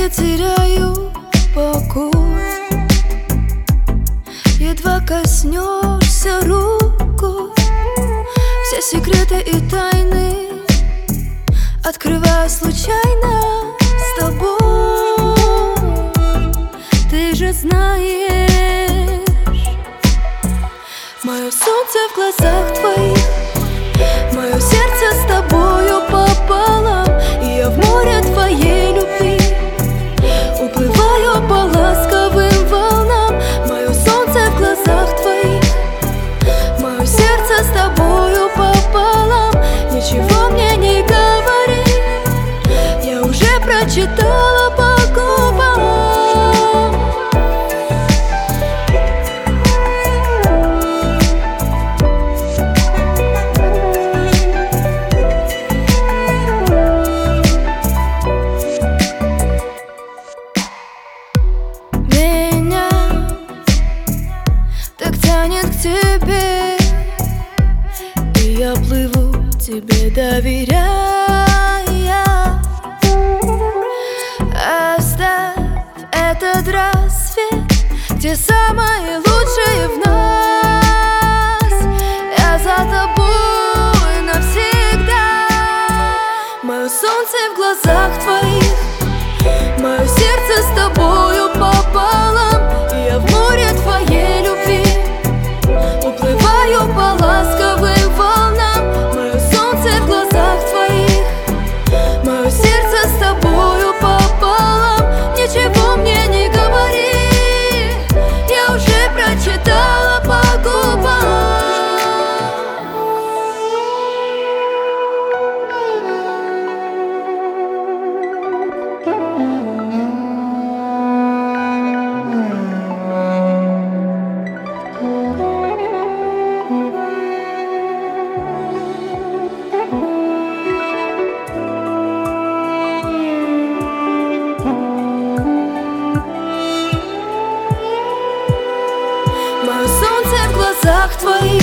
Я теряю покой, едва коснешься рукой. Все секреты и тайны открываю случайно с тобой. Ты же знаешь, мое солнце в глазах твоих, мое сердце с тобою пополам. И я в море твоей любви уплываю по ласковым волнам. Мое солнце в глазах твоих, мое сердце с тобою пополам. Ничего мне не говори, я уже прочитала по губам. Меня так тянет к тебе, и я плыву тебе, доверяя. Оставь этот рассвет, где самое лучшее в нас. Я за тобой навсегда. Мое солнце в глазах твоих, мое сердце с тобою пополам. И я в море твоей любви уплываю по ласковым волнам. Мое солнце в глазах твоих, мое сердце с тобою пополам. Ничего мне не говори, я уже прочитала по губам. Мое солнце в глазах твоих,